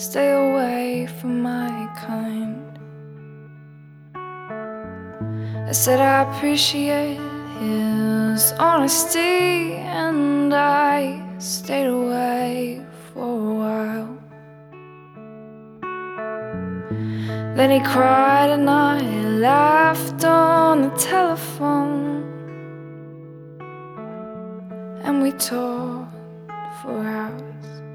stay away from my kind. I said I appreciate his honesty, and I stayed away for a while. Then he cried and I laughed on the telephone, and we talked for hours.